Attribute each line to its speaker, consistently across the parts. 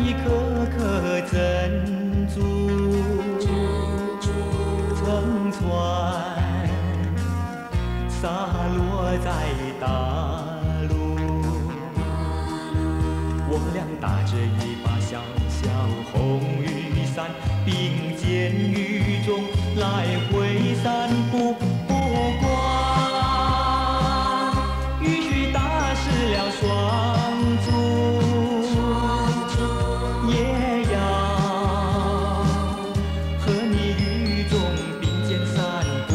Speaker 1: 一颗颗珍珠乘船洒落在大陆，我俩打着一把小小红雨伞，并肩雨中来回散步。不管雨打湿了双足，也要和你雨中并肩散步。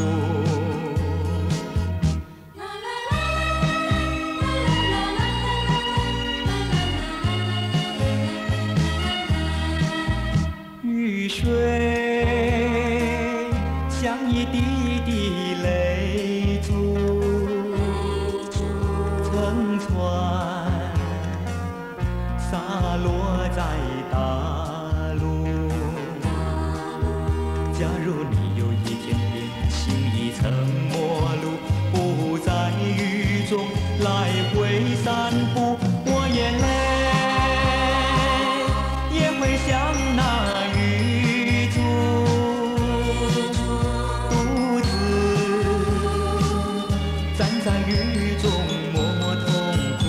Speaker 1: 雨水像一滴滴泪珠，乘船洒落在大陆。假如你有一天变心已成陌路，不在雨中来回散步，我眼泪也会像那雨珠，独自站在雨中默默痛苦。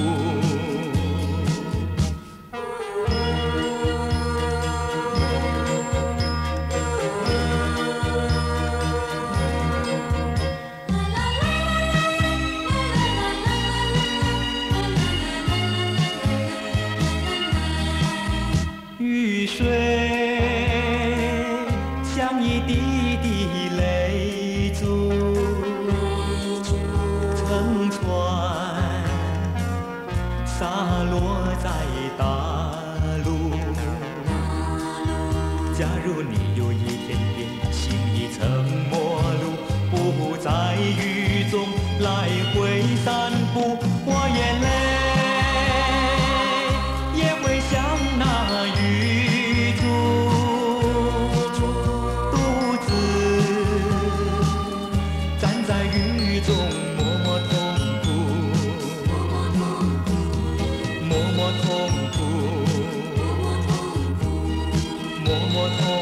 Speaker 1: 雨水像一滴滴泪珠，乘船洒落在大陆。假如你有一天变心已成陌路，不在雨中来回散步，我眼泪也会像那雨珠，独自站在雨中默默痛苦，默默痛苦，默默痛苦。